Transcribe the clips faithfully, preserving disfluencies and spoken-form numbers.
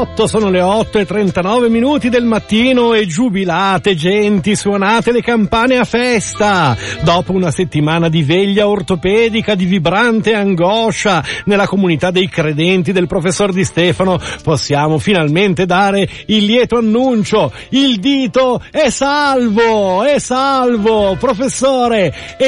otto, sono le otto e trentanove minuti del mattino e giubilate genti, suonate le campane a festa. Dopo una settimana di veglia ortopedica, di vibrante angoscia nella comunità dei credenti del professor Di Stefano, possiamo finalmente dare il lieto annuncio: il dito è salvo, è salvo, professore,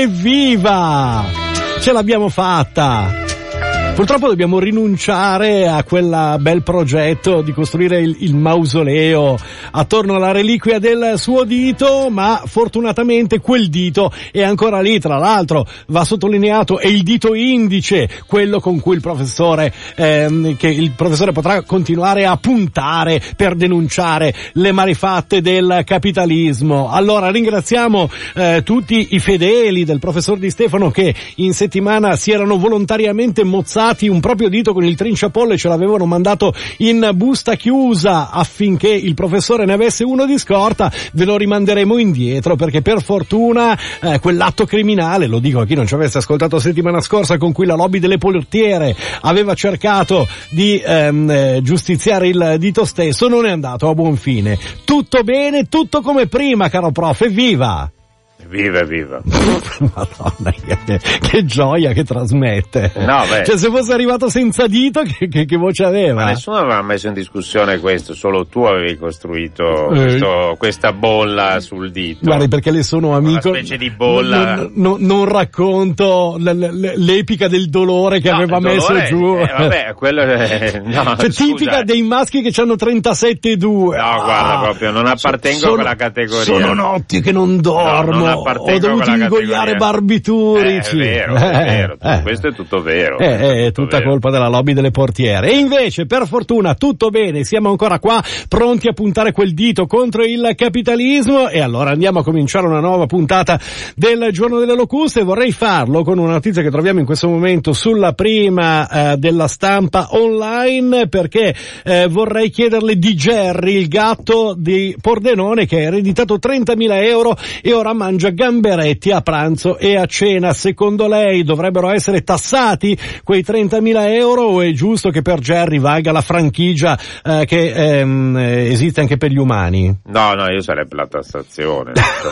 evviva! Ce l'abbiamo fatta! Purtroppo dobbiamo rinunciare a quel bel progetto di costruire il, il mausoleo attorno alla reliquia del suo dito, ma fortunatamente quel dito è ancora lì. Tra l'altro va sottolineato, è il dito indice, quello con cui il professore ehm, che il professore potrà continuare a puntare per denunciare le malefatte del capitalismo. Allora ringraziamo eh, tutti i fedeli del professor Di Stefano che in settimana si erano volontariamente mozzati un proprio dito con il trinciapolle, ce l'avevano mandato in busta chiusa affinché il professore ne avesse uno di scorta. Ve lo rimanderemo indietro perché per fortuna eh, quell'atto criminale, lo dico a chi non ci avesse ascoltato settimana scorsa, con cui la lobby delle portiere aveva cercato di ehm, eh, giustiziare il dito stesso, non è andato a buon fine. Tutto bene, tutto come prima, caro prof, evviva! Viva, viva. Madonna, che, che gioia che trasmette. No, beh. Cioè, se fosse arrivato senza dito, che, che, che voce aveva? Ma nessuno aveva messo in discussione questo, solo tu avevi costruito eh. questo, questa bolla sul dito. Guardi, perché le sono amico. Una specie di bolla. Non, non, non racconto l- l- l'epica del dolore che no, aveva messo dolore, giù. Eh, vabbè, quello è, no, cioè, tipica dei maschi che hanno trentasette e due. No, ah, guarda, proprio, non appartengo sono, a quella categoria. Sono notti che non dormo. No, non appartengo ho dovuto ingoiare barbiturici. Eh, è vero, è vero, eh, questo è tutto vero. Eh, è, è tutto tutta vero. colpa della lobby delle portiere. E invece, per fortuna, tutto bene, siamo ancora qua, pronti a puntare quel dito contro il capitalismo. E allora andiamo a cominciare una nuova puntata del Giorno delle Locuste. Vorrei farlo con una notizia che troviamo in questo momento sulla prima eh, della stampa online, perché eh, vorrei chiederle di Jerry, il gatto di Pordenone, che ha ereditato trentamila euro e ora mangia gamberetti a pranzo e a cena. Secondo lei dovrebbero essere tassati quei trentamila euro o è giusto che per Jerry valga la franchigia eh, che ehm, esiste anche per gli umani? No, no, io sarei per la tassazione.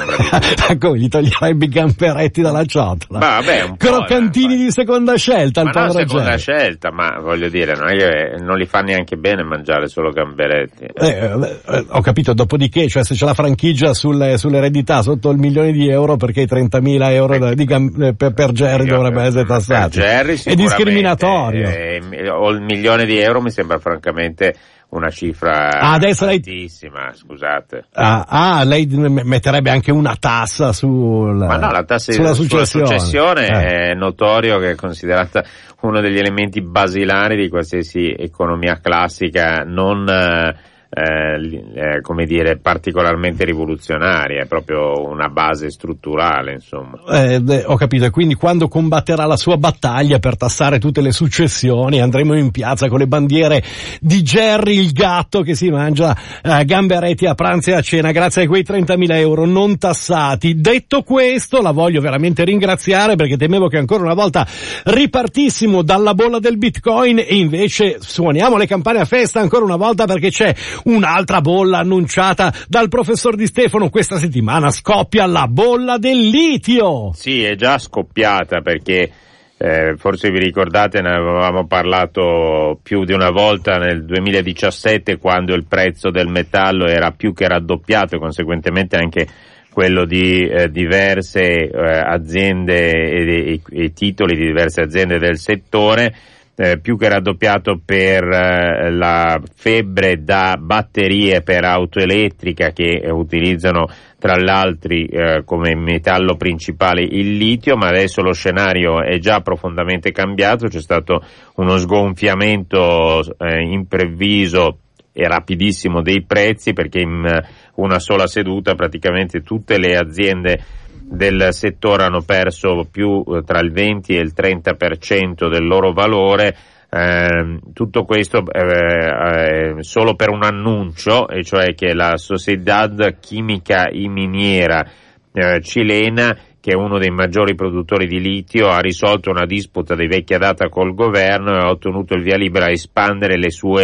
Come gli toglierebbe i gamberetti dalla ciotola? Ma vabbè, un Croccantini po', di seconda scelta al ma povero no, seconda Jerry. scelta, ma voglio dire, non, è che non li fa neanche bene mangiare solo gamberetti. Eh, eh, ho capito, dopodiché, cioè se c'è la franchigia sulle, sull'eredità sotto il milione di euro, perché i trentamila euro da, di, per, per Jerry dovrebbe essere tassato? Jerry è discriminatorio. Eh, o il milione di euro mi sembra francamente una cifra ah, adesso altissima, lei... scusate. Ah, ah, lei metterebbe anche una tassa sul, ma no, la tassa sulla successione, sulla successione eh. è notorio che è considerata uno degli elementi basilari di qualsiasi economia classica non Eh, come dire, particolarmente rivoluzionaria, è proprio una base strutturale, insomma. Eh, beh, ho capito, e quindi quando combatterà la sua battaglia per tassare tutte le successioni andremo in piazza con le bandiere di Jerry il gatto che si mangia eh, gamberetti a pranzo e a cena grazie a quei trentamila euro non tassati. Detto questo, la voglio veramente ringraziare perché temevo che ancora una volta ripartissimo dalla bolla del Bitcoin e invece suoniamo le campane a festa ancora una volta perché c'è un'altra bolla annunciata dal professor Di Stefano. Questa settimana scoppia la bolla del litio. Sì, è già scoppiata perché eh, forse vi ricordate, ne avevamo parlato più di una volta nel duemiladiciassette, quando il prezzo del metallo era più che raddoppiato e conseguentemente anche quello di eh, diverse eh, aziende e, e, e titoli di diverse aziende del settore. Eh, più che raddoppiato per eh, la febbre da batterie per auto elettrica che eh, utilizzano tra l'altro eh, come metallo principale il litio, ma adesso lo scenario è già profondamente cambiato, c'è stato uno sgonfiamento eh, improvviso e rapidissimo dei prezzi perché in una sola seduta praticamente tutte le aziende del settore hanno perso più tra il venti e il trenta per cento del loro valore, eh, tutto questo eh, eh, solo per un annuncio, e cioè che la Sociedad Química y Minera eh, cilena, che è uno dei maggiori produttori di litio, ha risolto una disputa di vecchia data col governo e ha ottenuto il via libera a espandere le sue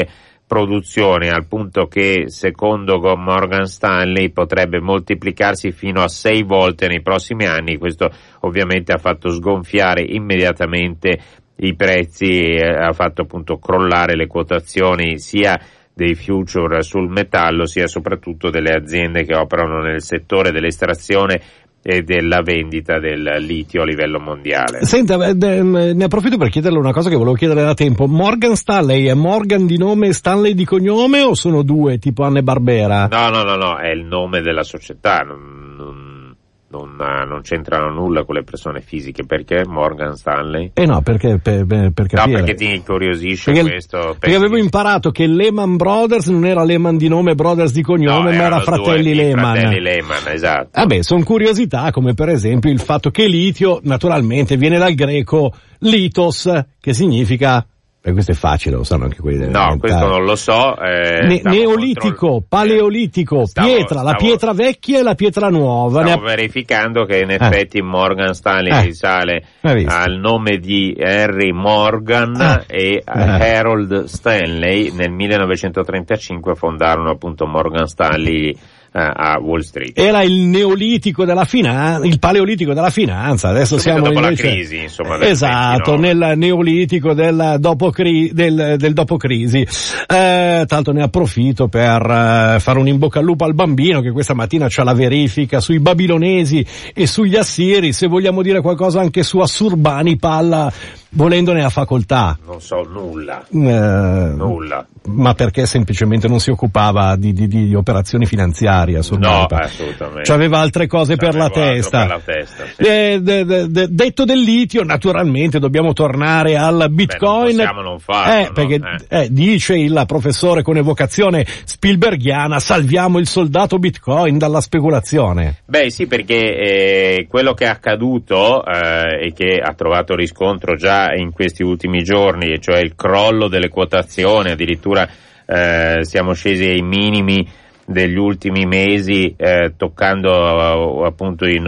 produzione, al punto che secondo Morgan Stanley potrebbe moltiplicarsi fino a sei volte nei prossimi anni. Questo ovviamente ha fatto sgonfiare immediatamente i prezzi e ha fatto appunto crollare le quotazioni sia dei future sul metallo sia soprattutto delle aziende che operano nel settore dell'estrazione e della vendita del litio a livello mondiale. Senta, ne approfitto per chiederle una cosa che volevo chiedere da tempo. Morgan Stanley è Morgan di nome e Stanley di cognome o sono due tipo Anne Barbera? No, no, no, no, è il nome della società, non, non, non, non c'entrano nulla con le persone fisiche. Perché Morgan Stanley? Eh no, perché per, per, per capire. No, perché ti incuriosisce perché, questo? Perché, perché avevo imparato che Lehman Brothers non era Lehman di nome e Brothers di cognome, no, ma era Fratelli due, Lehman. Fratelli Lehman, esatto. Vabbè, sono curiosità, come per esempio il fatto che litio, naturalmente, viene dal greco litos, che significa... E questo è facile, lo sanno anche quelli. No, questo non lo so. Eh, ne- neolitico, control... paleolitico, stavo, pietra, stavo... la pietra vecchia e la pietra nuova. Stavo ne ha... verificando che in effetti eh. Morgan Stanley eh. risale al nome di Henry Morgan eh. e eh. Harold Stanley. Nel millenovecentotrentacinque fondarono appunto Morgan Stanley a Wall Street. Era il neolitico della finanza, il paleolitico della finanza. Adesso Subito siamo dopo invece... la crisi, insomma. Esatto, nel neolitico del dopo, cri... del, del dopo crisi. Eh, tanto ne approfitto per uh, fare un in bocca al lupo al bambino che questa mattina c'ha la verifica sui babilonesi e sugli assiri. Se vogliamo dire qualcosa anche su Assurbanipal, volendone a facoltà. Non so nulla. Eh, nulla. Ma perché semplicemente non si occupava di, di, di operazioni finanziarie? No, assolutamente. C'aveva altre cose per la testa. Per la testa sì. eh, de, de, de, detto del litio, naturalmente dobbiamo tornare al Bitcoin. Beh, non possiamo non farlo, eh, no? perché eh. Eh, dice il professore con evocazione Spielbergiana: salviamo il soldato Bitcoin dalla speculazione. Beh sì, perché eh, quello che è accaduto eh, e che ha trovato riscontro già in questi ultimi giorni, cioè il crollo delle quotazioni, addirittura eh, siamo scesi ai minimi degli ultimi mesi, eh, toccando uh, appunto i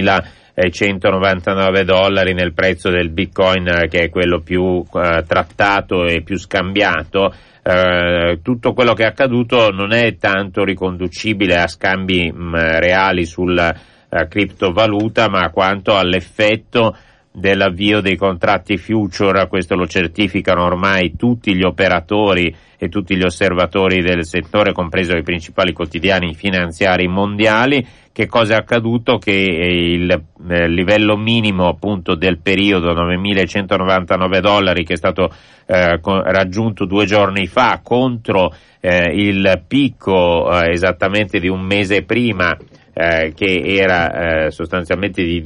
novemilacentonovantanove dollari nel prezzo del Bitcoin, eh, che è quello più uh, trattato e più scambiato. Uh, tutto quello che è accaduto non è tanto riconducibile a scambi mh, reali sulla uh, criptovaluta, ma quanto all'effetto dell'avvio dei contratti future. Questo lo certificano ormai tutti gli operatori e tutti gli osservatori del settore, compreso i principali quotidiani finanziari mondiali. Che cosa è accaduto? Che il eh, livello minimo appunto del periodo, novemilacentonovantanove dollari, che è stato eh, con, raggiunto due giorni fa, contro eh, il picco eh, esattamente di un mese prima, Eh, che era eh, sostanzialmente di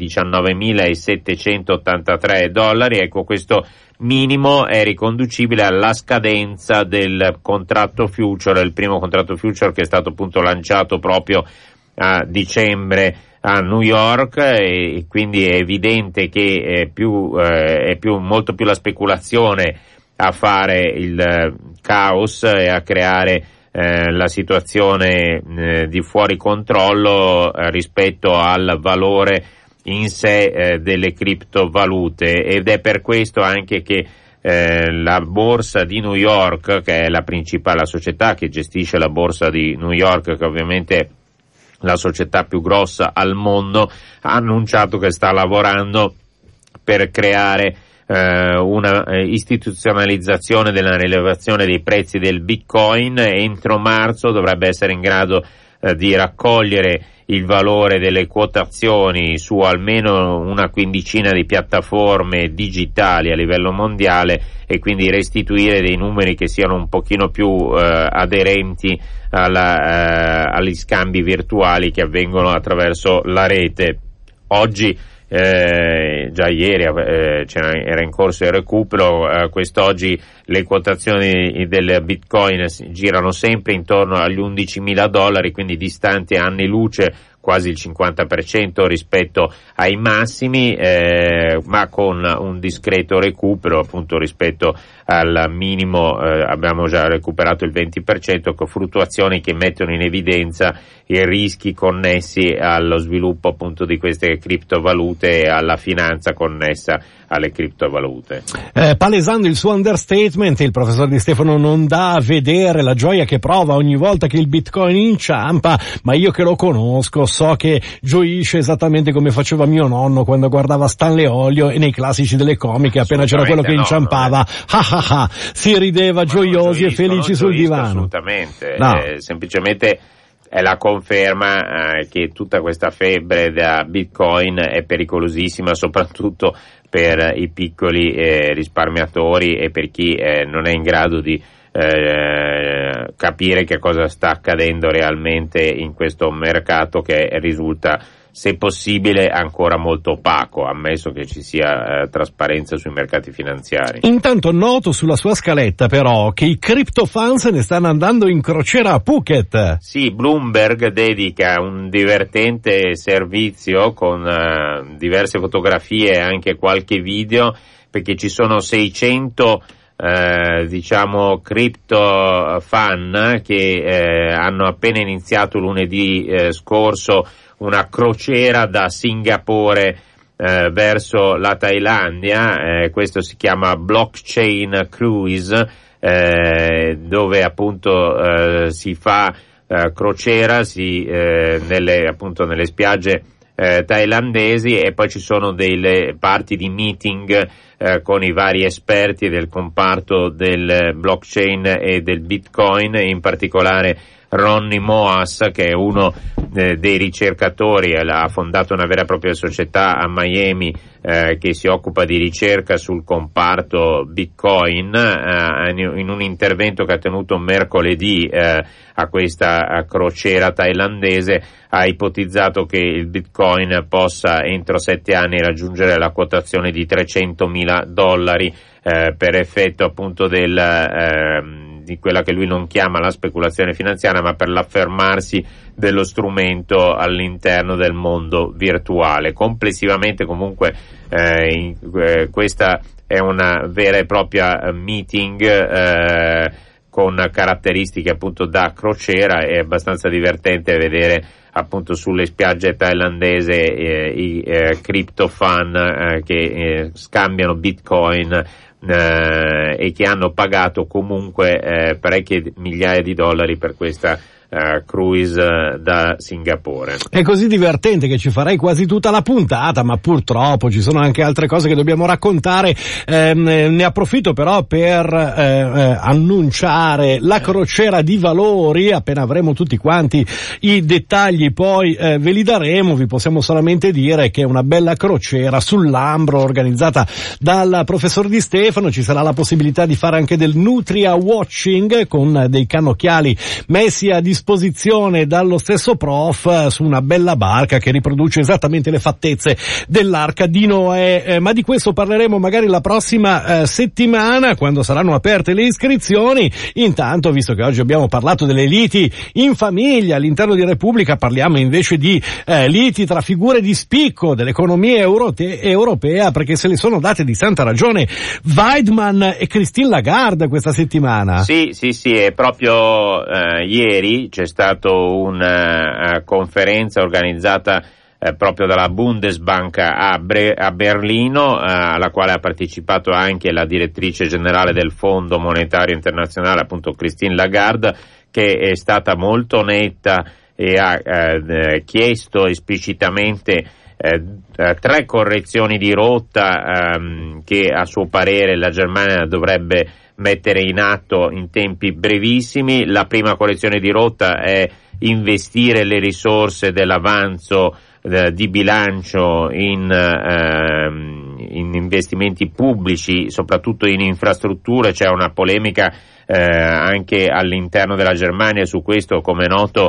diciannovemilasettecentottantatré dollari. Ecco, questo minimo è riconducibile alla scadenza del contratto future, il primo contratto future che è stato appunto lanciato proprio a dicembre a New York, e, e quindi è evidente che è più, eh, è più molto più la speculazione a fare il eh, caos e a creare Eh, la situazione eh, di fuori controllo eh, rispetto al valore in sé eh, delle criptovalute, ed è per questo anche che eh, la borsa di New York, che è la principale, la società che gestisce la borsa di New York, che ovviamente è la società più grossa al mondo, ha annunciato che sta lavorando per creare Uh, una uh, istituzionalizzazione della rilevazione dei prezzi del Bitcoin. Entro marzo dovrebbe essere in grado uh, di raccogliere il valore delle quotazioni su almeno una quindicina di piattaforme digitali a livello mondiale, e quindi restituire dei numeri che siano un pochino più uh, aderenti alla, uh, agli scambi virtuali che avvengono attraverso la rete. Oggi Eh, già ieri eh, era in corso il recupero, eh, quest'oggi le quotazioni del Bitcoin girano sempre intorno agli undicimila dollari, quindi distanti anni luce quasi il cinquanta per cento rispetto ai massimi, eh, ma con un discreto recupero appunto rispetto al minimo, eh, abbiamo già recuperato il venti per cento, con fluttuazioni che mettono in evidenza i rischi connessi allo sviluppo appunto di queste criptovalute e alla finanza connessa alle criptovalute. Eh, palesando il suo understatement, il professor Di Stefano non dà a vedere la gioia che prova ogni volta che il Bitcoin inciampa, ma io che lo conosco so che gioisce esattamente come faceva mio nonno quando guardava Stanley Olio e nei classici delle comiche appena c'era quello che no, inciampava, ah ah ah, si rideva ma gioiosi gioisco, e felici sul divano. Assolutamente, no. eh, semplicemente è la conferma eh, che tutta questa febbre da Bitcoin è pericolosissima, soprattutto per i piccoli eh, risparmiatori e per chi eh, non è in grado di eh, capire che cosa sta accadendo realmente in questo mercato che risulta, se possibile, ancora molto opaco, ammesso che ci sia eh, trasparenza sui mercati finanziari. Intanto noto sulla sua scaletta però che i crypto fan se ne stanno andando in crociera a Phuket. Sì, Bloomberg dedica un divertente servizio con eh, diverse fotografie e anche qualche video, perché ci sono seicento eh, diciamo crypto fan che eh, hanno appena iniziato lunedì eh, scorso una crociera da Singapore eh, verso la Thailandia, eh, questo si chiama Blockchain Cruise, eh, dove appunto eh, si fa eh, crociera si, eh, nelle, appunto nelle spiagge eh, thailandesi, e poi ci sono delle parti di meeting eh, con i vari esperti del comparto del blockchain e del Bitcoin, in particolare Ronnie Moas, che è uno eh, dei ricercatori, ha fondato una vera e propria società a Miami eh, che si occupa di ricerca sul comparto Bitcoin, eh, in un intervento che ha tenuto mercoledì eh, a questa crociera thailandese, ha ipotizzato che il Bitcoin possa entro sette anni raggiungere la quotazione di trecentomila dollari eh, per effetto appunto del eh, di quella che lui non chiama la speculazione finanziaria, ma per l'affermarsi dello strumento all'interno del mondo virtuale. Complessivamente comunque eh, in, eh, questa è una vera e propria meeting eh, con caratteristiche appunto da crociera. È abbastanza divertente vedere appunto sulle spiagge thailandese eh, i eh, crypto fan eh, che eh, scambiano Bitcoin eh, e che hanno pagato comunque eh, parecchie migliaia di dollari per questa Uh, cruise uh, da Singapore. È così divertente che ci farei quasi tutta la puntata, ma purtroppo ci sono anche altre cose che dobbiamo raccontare. Eh, ne approfitto però per eh, eh, annunciare la crociera di valori. Appena avremo tutti quanti i dettagli poi eh, ve li daremo. Vi possiamo solamente dire che è una bella crociera sull'Ambro organizzata dal professor Di Stefano. Ci sarà la possibilità di fare anche del Nutria Watching con dei cannocchiali messi a disposizione dallo stesso prof su una bella barca che riproduce esattamente le fattezze dell'Arca di Noè, eh, ma di questo parleremo magari la prossima eh, settimana, quando saranno aperte le iscrizioni. Intanto, visto che oggi abbiamo parlato delle liti in famiglia all'interno di Repubblica, parliamo invece di eh, liti tra figure di spicco dell'economia eurote- europea, perché se le sono date di santa ragione Weidmann e Christine Lagarde questa settimana. Sì, sì, sì, è proprio eh, ieri c'è stata una uh, conferenza organizzata uh, proprio dalla Bundesbank a, Bre- a Berlino, uh, alla quale ha partecipato anche la direttrice generale del Fondo Monetario Internazionale, appunto Christine Lagarde, che è stata molto netta e ha uh, chiesto esplicitamente uh, tre correzioni di rotta um, che a suo parere la Germania dovrebbe mettere in atto in tempi brevissimi. La prima correzione di rotta è investire le risorse dell'avanzo eh, di bilancio in, eh, in investimenti pubblici, soprattutto in infrastrutture. C'è una polemica eh, anche all'interno della Germania su questo. Come è noto,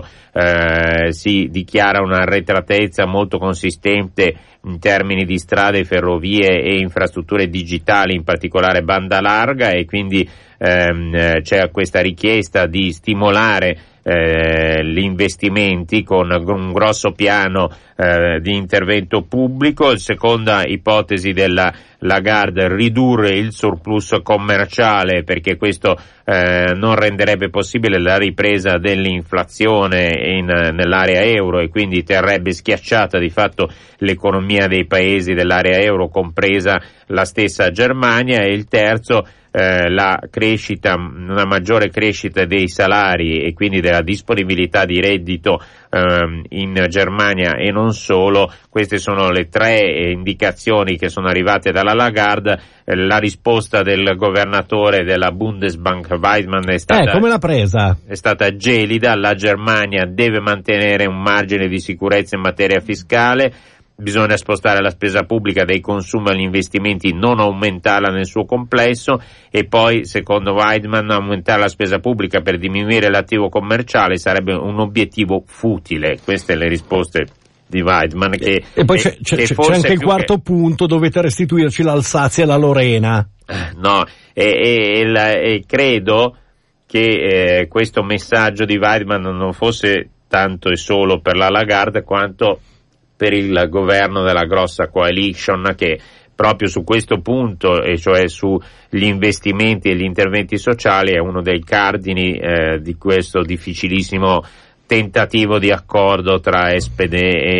eh, si dichiara una arretratezza molto consistente in termini di strade, ferrovie e infrastrutture digitali, in particolare banda larga, e quindi ehm, c'è questa richiesta di stimolare eh, gli investimenti con un grosso piano eh, di intervento pubblico. La seconda ipotesi della Lagarde, ridurre il surplus commerciale, perché questo eh, non renderebbe possibile la ripresa dell'inflazione in, nell'area euro e quindi terrebbe schiacciata di fatto l'economia dei paesi dell'area euro, compresa la stessa Germania. E il terzo, eh, la crescita, una maggiore crescita dei salari e quindi della disponibilità di reddito ehm, in Germania e non solo. Queste sono le tre indicazioni che sono arrivate dalla Lagarde. La risposta del governatore della Bundesbank Weidmann è stata, eh, come l'ha presa? È stata gelida. La Germania deve mantenere un margine di sicurezza in materia fiscale, bisogna spostare la spesa pubblica dai consumi agli investimenti, non aumentarla nel suo complesso, e poi, secondo Weidmann, aumentare la spesa pubblica per diminuire l'attivo commerciale sarebbe un obiettivo futile. Queste le risposte di Weidmann. Che, e poi che, c'è, che c'è, c'è anche il quarto che... punto, dovete restituirci l'Alsazia e la Lorena. No, e, e, e, la, e credo che eh, questo messaggio di Weidmann non fosse tanto e solo per la Lagarde quanto per il governo della grossa coalition, che proprio su questo punto, e cioè sugli investimenti e gli interventi sociali, è uno dei cardini eh, di questo difficilissimo tentativo di accordo tra S P D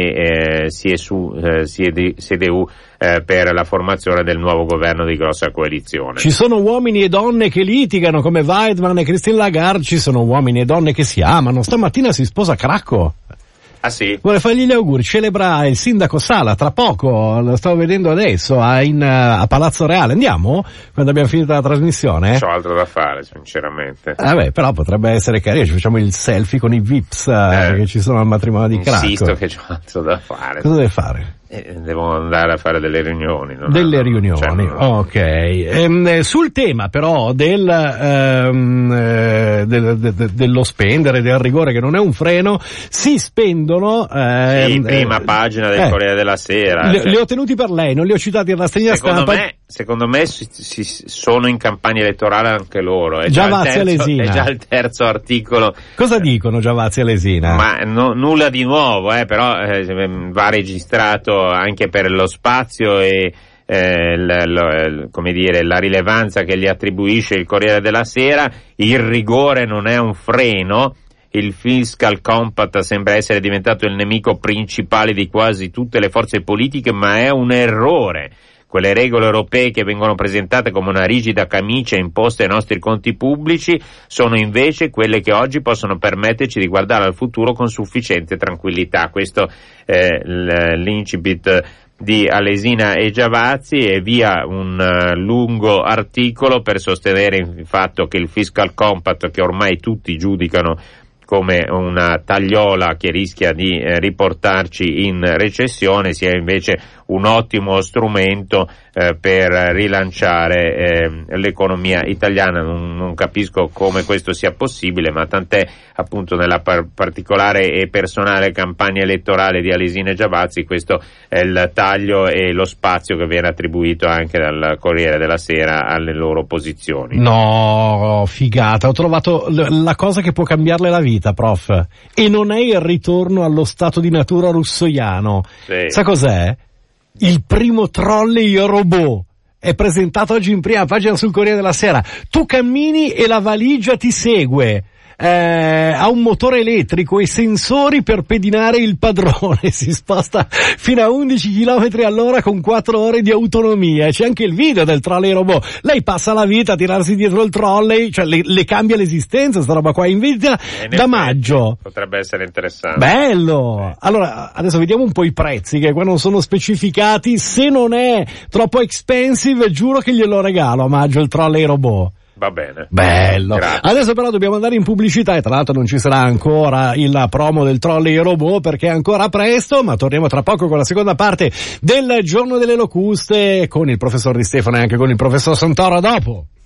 e eh, C S U, eh, C D U eh, per la formazione del nuovo governo di grossa coalizione. Ci sono uomini e donne che litigano come Weidmann e Christine Lagarde, ci sono uomini e donne che si amano. Stamattina si sposa Cracco. Ah sì? Vuole fargli gli auguri, celebra il sindaco Sala tra poco, lo stavo vedendo adesso a, in, a Palazzo Reale. Andiamo? Quando abbiamo finito la trasmissione? C'ho altro da fare, sinceramente. Ah beh, però potrebbe essere carino, ci facciamo il selfie con i V I Ps eh, che ci sono al matrimonio di Cracco. Insisto che c'ho altro da fare. Cosa deve fare? Eh, devo andare a fare delle riunioni. Non delle hanno, riunioni, cioè, non... ok. Ehm, sul tema però del, ehm, eh, del, de, de, dello spendere, del rigore che non è un freno, si spendono... Ehm, sì, prima eh, pagina del eh, Corriere della Sera. Li, cioè, li ho tenuti per lei, non li ho citati in rassegna secondo stampa. Me, secondo me si, si, sono in campagna elettorale anche loro. È Giavazzi e Lesina. È già il terzo articolo. Cosa dicono Giavazzi e Lesina? Ma no, nulla di nuovo, eh, però eh, va registrato anche per lo spazio e eh, l, l, come dire, la rilevanza che gli attribuisce il Corriere della Sera. Il rigore non è un freno. Il Fiscal Compact sembra essere diventato il nemico principale di quasi tutte le forze politiche, ma è un errore. Quelle regole europee che vengono presentate come una rigida camicia imposta ai nostri conti pubblici sono invece quelle che oggi possono permetterci di guardare al futuro con sufficiente tranquillità. Questo è l'incipit di Alesina e Giavazzi, e via un uh, lungo articolo per sostenere il fatto che il Fiscal Compact, che ormai tutti giudicano come una tagliola che rischia di eh, riportarci in recessione, sia invece un ottimo strumento eh, per rilanciare eh, l'economia italiana. Non, non capisco come questo sia possibile, ma tant'è, appunto, nella par- particolare e personale campagna elettorale di Alesina e Giavazzi. Questo è il taglio e lo spazio che viene attribuito anche dal Corriere della Sera alle loro posizioni. No, figata, ho trovato l- la cosa che può cambiarle la vita, prof, e non è il ritorno allo stato di natura russoiano. Sì. Sa cos'è? Il primo trolley robot è presentato oggi in prima pagina sul Corriere della Sera. Tu cammini e la valigia ti segue. Eh, ha un motore elettrico e sensori per pedinare il padrone, si sposta fino a undici chilometri all'ora con quattro ore di autonomia. C'è anche il video del trolley robot. Lei passa la vita a tirarsi dietro il trolley, cioè le, le cambia l'esistenza sta roba qua, in vendita da maggio. Potrebbe essere interessante. Bello! Allora, adesso vediamo un po' i prezzi, che qua non sono specificati. Se non è troppo expensive, giuro che glielo regalo a maggio il trolley robot. Va bene. Bello. Grazie. Adesso però dobbiamo andare in pubblicità, e tra l'altro non ci sarà ancora il promo del trolley robot perché è ancora presto, ma torniamo tra poco con la seconda parte del Giorno delle Locuste con il professor Di Stefano e anche con il professor Santoro. Dopo.